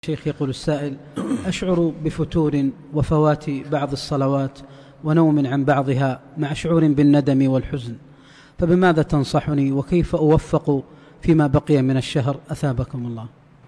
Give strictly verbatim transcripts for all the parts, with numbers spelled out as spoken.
شيخ، يقول السائل: أشعر بفتور وفوات بعض الصلوات ونوم عن بعضها مع شعور بالندم والحزن، فبماذا تنصحني وكيف أوفق فيما بقي من الشهر أثابكم الله؟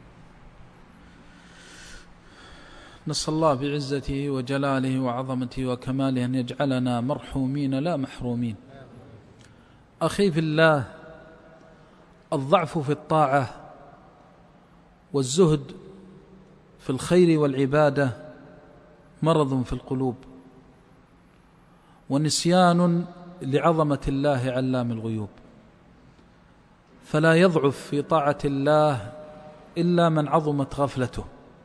نسأل الله بعزته وجلاله وعظمته وكماله أن يجعلنا مرحومين لا محرومين. أخي في الله، الضعف في الطاعة والزهد في الخير والعبادة مرض في القلوب، ونسيان لعظمة الله علام الغيوب، فلا يضعف في طاعة الله إلا من عظمت غفلته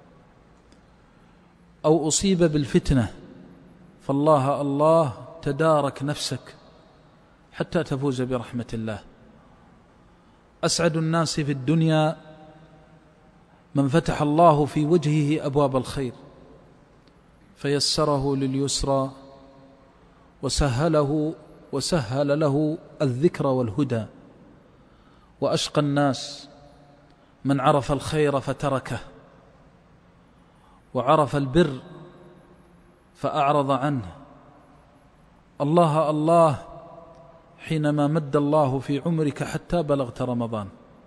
أو أصيب بالفتنة، فالله الله تدارك نفسك حتى تفوز برحمة الله. أسعد الناس في الدنيا من فتح الله في وجهه أبواب الخير فيسره لليسرى وسهله وسهل له الذكر والهدى. وأشقى الناس من عرف الخير فتركه، وعرف البر فأعرض عنه. الله الله حينما مد الله في عمرك حتى بلغت رمضان،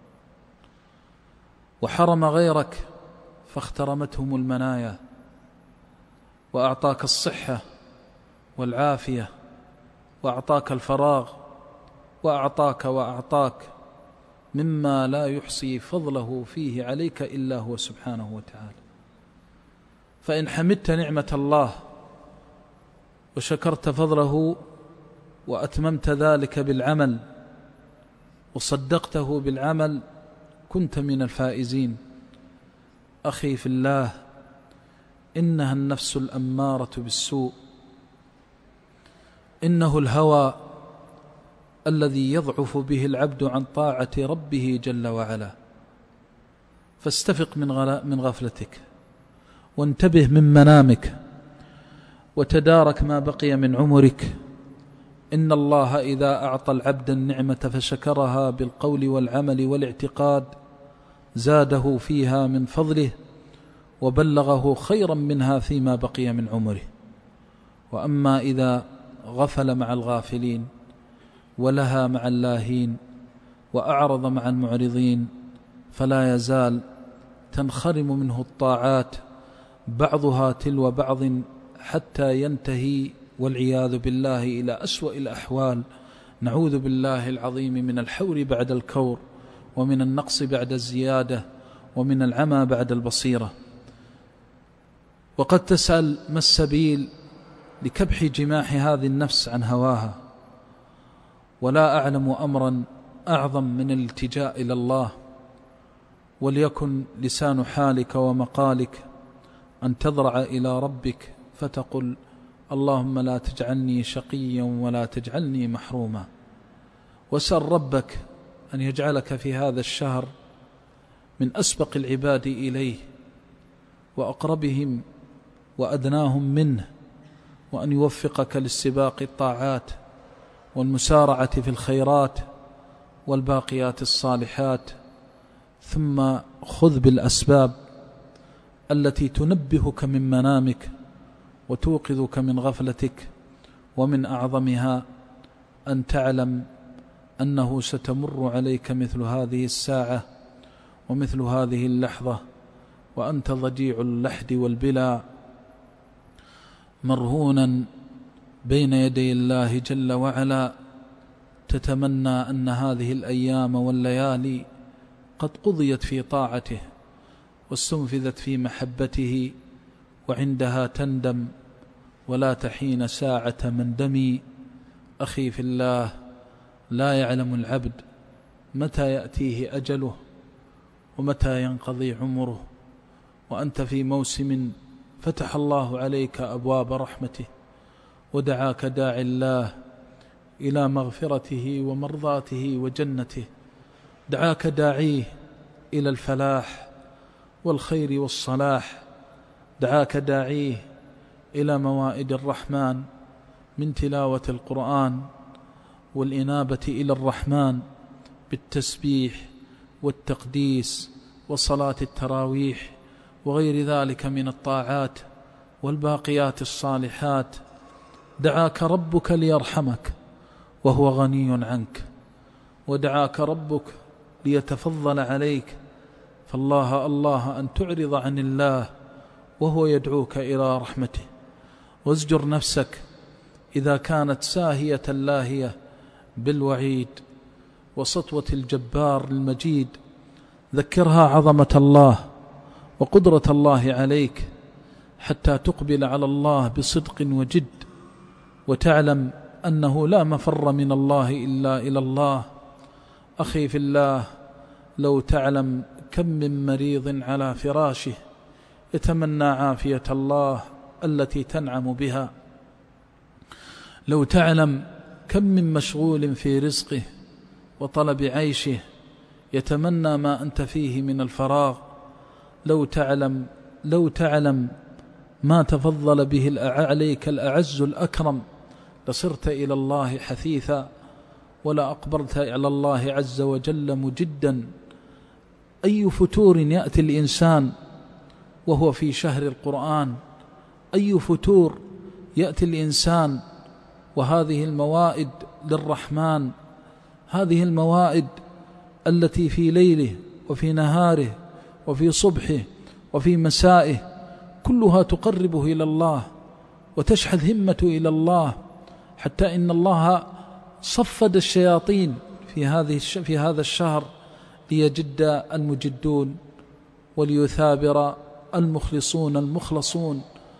وحرم غيرك فاخترمتهم المنايا، وأعطاك الصحة والعافية، وأعطاك الفراغ، وأعطاك وأعطاك مما لا يحصي فضله فيه عليك إلا هو سبحانه وتعالى. فإن حمدت نعمة الله وشكرت فضله وأتممت ذلك بالعمل وصدقته بالعمل كنت من الفائزين. أخي في الله، إنها النفس الأمارة بالسوء، إنه الهوى الذي يضعف به العبد عن طاعة ربه جل وعلا. فاستفق من غفلتك وانتبه من منامك وتدارك ما بقي من عمرك. إن الله إذا أعطى العبد النعمة فشكرها بالقول والعمل والاعتقاد زاده فيها من فضله وبلغه خيرا منها فيما بقي من عمره. وأما إذا غفل مع الغافلين ولها مع اللاهين وأعرض مع المعرضين فلا يزال تنخرم منه الطاعات بعضها تلو بعض حتى ينتهي والعياذ بالله إلى أسوأ الأحوال. نعوذ بالله العظيم من الحور بعد الكور، ومن النقص بعد الزيادة، ومن العمى بعد البصيرة. وقد تسأل: ما السبيل لكبح جماح هذه النفس عن هواها؟ ولا أعلم أمرا أعظم من الالتجاء إلى الله. وليكن لسان حالك ومقالك أن تضرع إلى ربك فتقل: اللهم لا تجعلني شقيا ولا تجعلني محروما. وسأل ربك أن يجعلك في هذا الشهر من أسبق العباد إليه وأقربهم وأدناهم منه، وأن يوفقك لاستباق الطاعات والمسارعة في الخيرات والباقيات الصالحات. ثم خذ بالأسباب التي تنبهك من منامك وتوقظك من غفلتك، ومن أعظمها أن تعلم أنه ستمر عليك مثل هذه الساعة ومثل هذه اللحظة وأنت ضجيع اللحد والبلا مرهونا بين يدي الله جل وعلا، تتمنى أن هذه الأيام والليالي قد قضيت في طاعته واستنفذت في محبته، وعندها تندم ولا تحين ساعة مندم. أخي في الله، لا يعلم العبد متى يأتيه أجله ومتى ينقضي عمره، وأنت في موسم فتح الله عليك أبواب رحمته ودعاك داعي الله إلى مغفرته ومرضاته وجنته، دعاك داعيه إلى الفلاح والخير والصلاح، دعاك داعيه إلى موائد الرحمن من تلاوة القرآن والإنابة إلى الرحمن بالتسبيح والتقديس وصلاة التراويح وغير ذلك من الطاعات والباقيات الصالحات، دعاك ربك ليرحمك وهو غني عنك، ودعاك ربك ليتفضل عليك، فالله الله أن تعرض عن الله وهو يدعوك إلى رحمته. وازجر نفسك إذا كانت ساهية لاهية بالوعيد وسطوة الجبار المجيد، ذكرها عظمة الله وقدرة الله عليك حتى تقبل على الله بصدق وجد، وتعلم أنه لا مفر من الله إلا إلى الله. أخي في الله، لو تعلم كم من مريض على فراشه يتمنى عافية الله التي تنعم بها، لو تعلم كم من مشغول في رزقه وطلب عيشه يتمنى ما أنت فيه من الفراغ، لو تعلم لو تعلم ما تفضل به عليك الأعز الأكرم لصرت إلى الله حثيثا، ولا أقبلت إلى الله عز وجل مجدا. أي فتور يأتي الإنسان وهو في شهر القرآن، أي فتور يأتي الإنسان وهذه الموائد للرحمن، هذه الموائد التي في ليله وفي نهاره وفي صبحه وفي مسائه كلها تقربه إلى الله وتشحذ همته إلى الله، حتى إن الله صفد الشياطين في هذه في هذا الشهر ليجد المجدون وليثابر المخلصون المخلصون.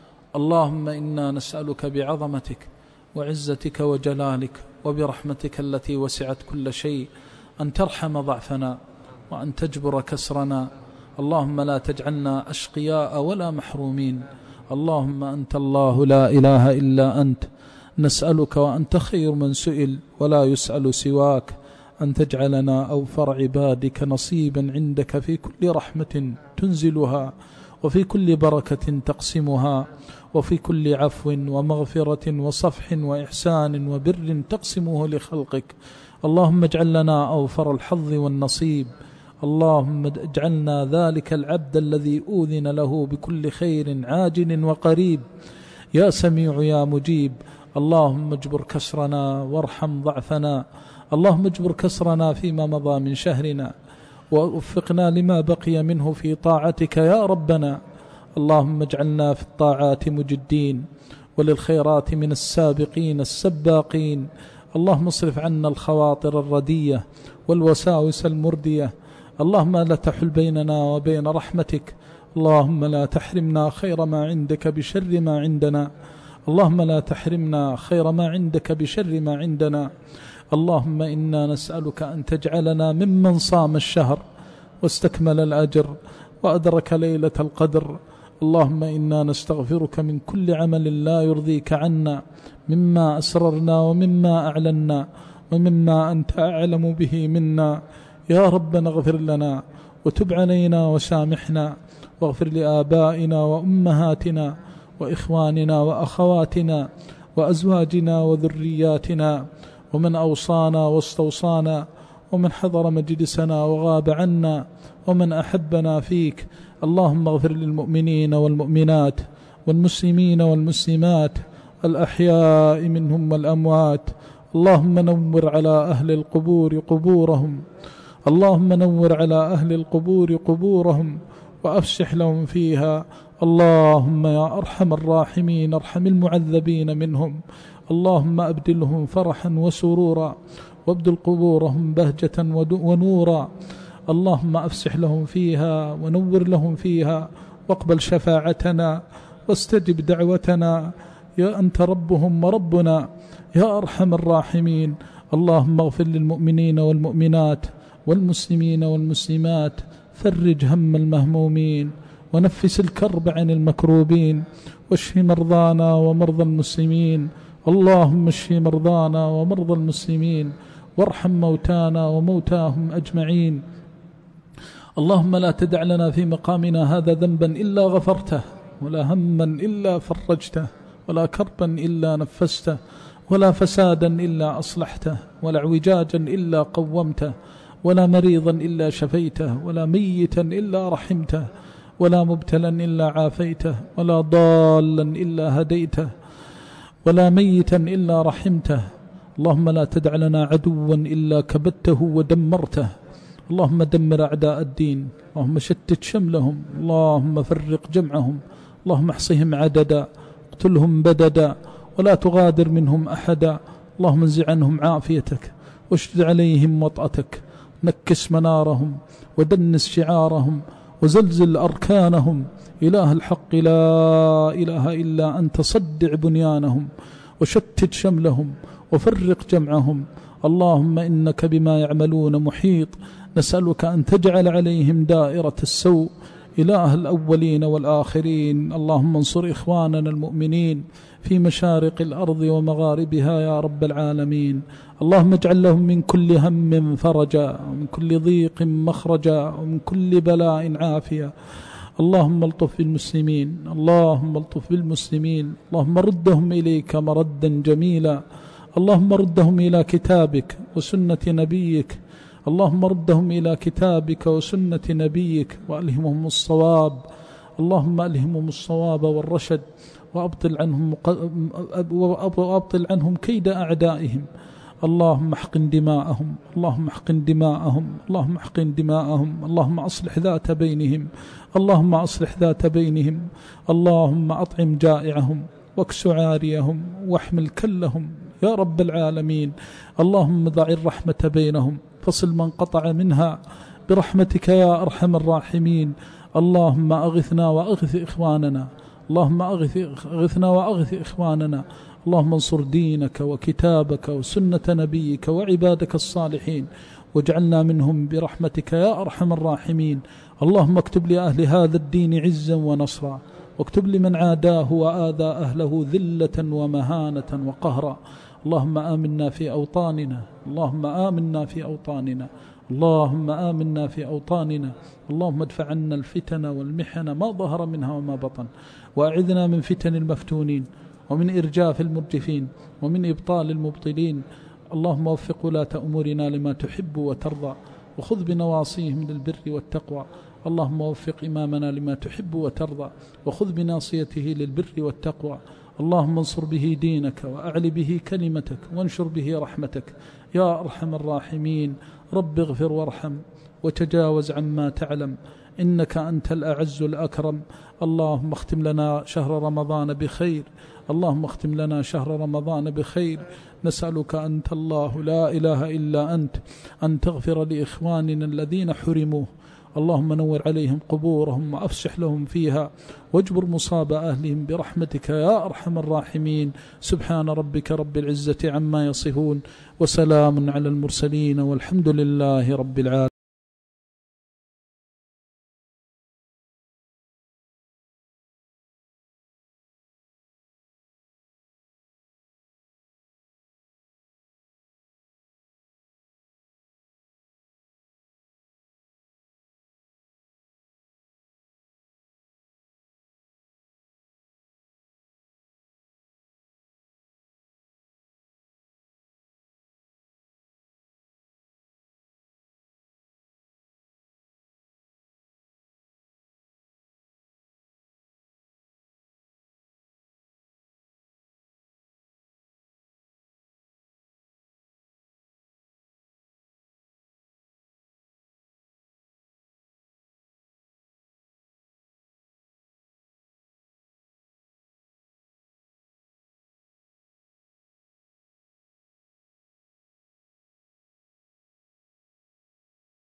اللهم إنا نسألك بعظمتك وعزتك وجلالك وبرحمتك التي وسعت كل شيء أن ترحم ضعفنا وأن تجبر كسرنا. اللهم لا تجعلنا أشقياء ولا محرومين. اللهم أنت الله لا إله إلا أنت، نسألك وأنت خير من سئل ولا يسأل سواك أن تجعلنا أوفر عبادك نصيبا عندك في كل رحمة تنزلها، وفي كل بركة تقسمها، وفي كل عفو ومغفرة وصفح وإحسان وبر تقسمه لخلقك. اللهم اجعل لنا أوفر الحظ والنصيب. اللهم اجعلنا ذلك العبد الذي أوذن له بكل خير عاجل وقريب، يا سميع يا مجيب. اللهم اجبر كسرنا وارحم ضعفنا، اللهم اجبر كسرنا فيما مضى من شهرنا، ووفقنا لما بقي منه في طاعتك يا ربنا. اللهم اجعلنا في الطاعات مجدين وللخيرات من السابقين السباقين. اللهم اصرف عنا الخواطر الردية والوساوس المردية. اللهم لا تحل بيننا وبين رحمتك. اللهم لا تحرمنا خير ما عندك بشر ما عندنا. اللهم لا تحرمنا خير ما عندك بشر ما عندنا. اللهم إنا نسألك أن تجعلنا ممن صام الشهر واستكمل الأجر وأدرك ليلة القدر. اللهم إنا نستغفرك من كل عمل لا يرضيك عنا، مما أسررنا ومما أعلنا ومما أنت أعلم به منا. يا ربنا اغفر لنا وتب علينا وسامحنا، واغفر لآبائنا وأمهاتنا وإخواننا وأخواتنا وأزواجنا وذرياتنا، ومن أوصانا واستوصانا، ومن حضر مجلسنا وغاب عنا، ومن أحبنا فيك. اللهم اغفر للمؤمنين والمؤمنات والمسلمين والمسلمات الأحياء منهم والأموات. اللهم نور على أهل القبور قبورهم، اللهم نور على أهل القبور قبورهم وأفسح لهم فيها. اللهم يا أرحم الراحمين ارحم المعذبين منهم. اللهم أبدلهم فرحا وسرورا، وابدل قبورهم بهجة ونورا. اللهم أفسح لهم فيها ونور لهم فيها، واقبل شفاعتنا واستجب دعوتنا، يا أنت ربهم وربنا يا أرحم الراحمين. اللهم اغفر للمؤمنين والمؤمنات والمسلمين والمسلمات، فرج هم المهمومين ونفس الكرب عن المكروبين، واشف مرضانا ومرضى المسلمين. اللهم اشف مرضانا ومرضى المسلمين، وارحم موتانا وموتاهم أجمعين. اللهم لا تدع لنا في مقامنا هذا ذنبا إلا غفرته، ولا هما إلا فرجته، ولا كربا إلا نفسته، ولا فسادا إلا أصلحته، ولا اعوجاجا إلا قومته، ولا مريضا إلا شفيته، ولا ميتا إلا رحمته، ولا مبتلا إلا عافيته، ولا ضالا إلا هديته، ولا ميتا إلا رحمته. اللهم لا تدع لنا عدوا إلا كبته ودمرته. اللهم دمر أعداء الدين، اللهم شتت شملهم، اللهم فرق جمعهم، اللهم احصهم عددا، اقتلهم بددا، ولا تغادر منهم أحدا. اللهم انزع عنهم عافيتك، واشدد عليهم وطأتك، نكس منارهم، ودنس شعارهم، وزلزل أركانهم. إله الحق لا إله إلا أنت، صدع بنيانهم، وشتت شملهم، وفرق جمعهم. اللهم إنك بما يعملون محيط، نسألك أن تجعل عليهم دائرة السوء. إله الأولين والآخرين، اللهم انصر إخواننا المؤمنين في مشارق الأرض ومغاربها يا رب العالمين. اللهم اجعل لهم من كل هم فرجا، ومن كل ضيق مخرجا، ومن كل بلاء عافية. اللهم الطف بالمسلمين، اللهم الطف بالمسلمين، اللهم ردهم إليك مردا جميلا. اللهم ردهم إلى كتابك وسنة نبيك، اللهم ردهم إلى كتابك وسنة نبيك، وألهمهم الصواب. اللهم ألهمهم الصواب والرشد، وأبطل عنهم وأبطل عنهم كيد أعدائهم. اللهم احقن دماءهم، اللهم احقن دماءهم، اللهم احقن دماءهم. اللهم أصلح ذات بينهم، اللهم أصلح ذات بينهم. اللهم أطعم جائعهم، واكس عاريهم، واحمل كلهم يا رب العالمين. اللهم ضع الرحمة بينهم، فصل من قطع منها برحمتك يا أرحم الراحمين. اللهم أغثنا وأغث إخواننا، اللهم أغثنا وأغث إخواننا. اللهم انصر دينك وكتابك وسنة نبيك وعبادك الصالحين، واجعلنا منهم برحمتك يا أرحم الراحمين. اللهم اكتب لأهل هذا الدين عزا ونصرا، واكتب لمن عاداه وآذى أهله ذلة ومهانة وقهرا. اللهم آمنا في أوطاننا، اللهم آمنا في أوطاننا، اللهم آمنا في أوطاننا. اللهم ادفع عنا الفتن والمحن ما ظهر منها وما بطن، وأعذنا من فتن المفتونين، ومن إرجاف المرجفين، ومن إبطال المبطلين. اللهم وفق ولاة أمورنا لما تحب وترضى، وخذ بنواصيهم للبر والتقوى. اللهم وفق إمامنا لما تحب وترضى، وخذ بناصيته للبر والتقوى. اللهم انصر به دينك، وأعل به كلمتك، وانشر به رحمتك يا أرحم الراحمين. رب اغفر وارحم، وتجاوز عما تعلم، إنك أنت الأعز الأكرم. اللهم اختم لنا شهر رمضان بخير، اللهم اختم لنا شهر رمضان بخير. نسألك أنت الله لا إله إلا أنت أن تغفر لإخواننا الذين حرموه. اللهم نور عليهم قبورهم، وأفسح لهم فيها، واجبر مصاب أهلهم برحمتك يا أرحم الراحمين. سبحان ربك رب العزة عما يصفون، وسلام على المرسلين، والحمد لله رب العالمين.